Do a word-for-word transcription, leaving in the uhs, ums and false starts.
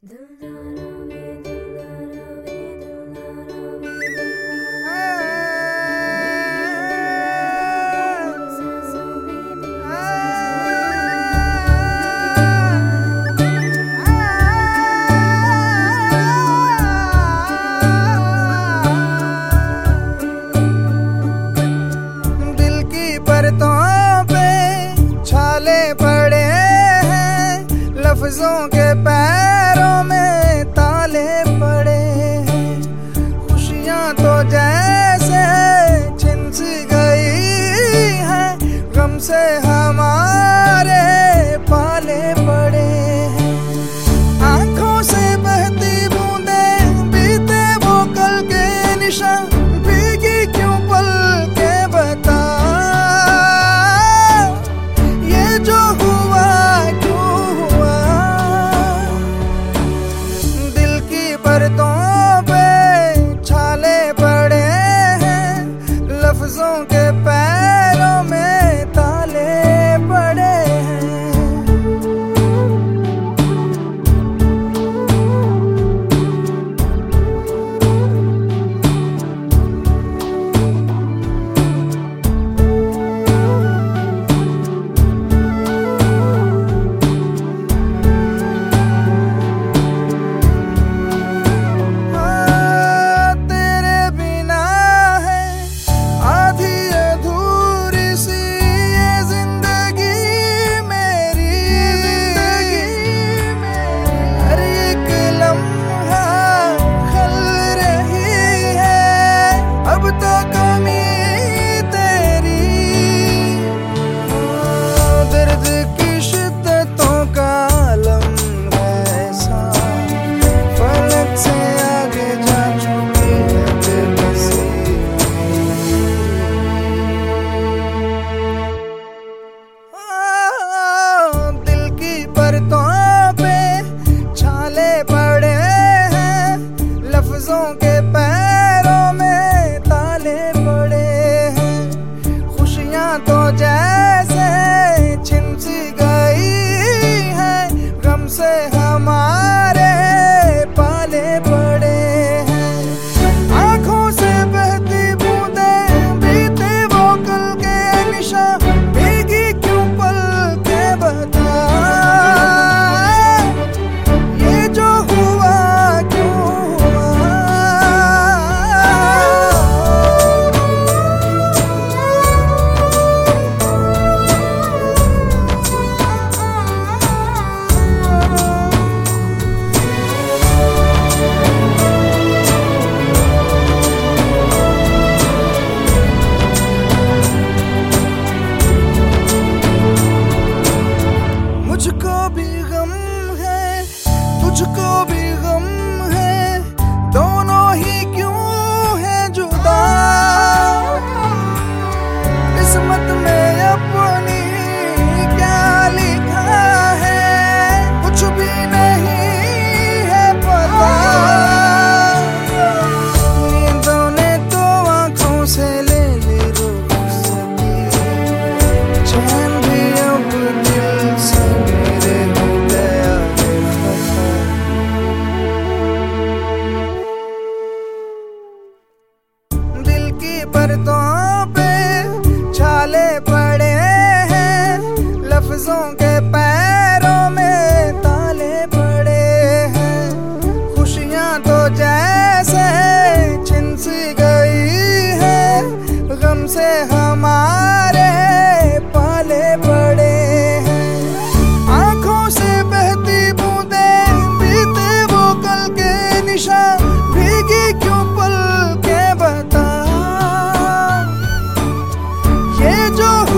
लफ्जों के पैरों में ताले पड़े हैं। खुशियां तो जैसे छिन सी गई हैं, गम से हमारे पाले पड़े हैं। आंखों से बहती बूंदें बीते वो कल के निशान, भीगी क्यों पल के बता, ये जो हुआ क्यों हुआ। दिल की परतों पे छाले पड़े हैं, लफ्जों के पैरों में ताले पड़े हैं। लफ्जों के पैरों में ताले पड़े हैं। खुशियां तो जैसे छिन सी गई हैं, गम से हमारे पाले पड़े हैं। आंखों से बहती बूंदें बीते वो कल के निशान, भीगी क्यों पल के बता, ये जो हुआ मुझको भी गम है, तुझको भी गम है, दोनों ही क्यों है जुदा। किस्मत में अपनी क्या लिखा है, कुछ भी नहीं है पता। नींदों ने तो आंखों से ले ली रुखसती, चैन भी अब दिल से परतों पे छाले पड़े हैं, लफ्जों के पैरों में ताले पड़े हैं। खुशियां तो जैसे छिन सी गई हैं, गम से हमारे पाले पड़े हैं। आंखों से बहती बूंदें बीते वो कल के निशान, भीगी क्यों पल के बता, ये जो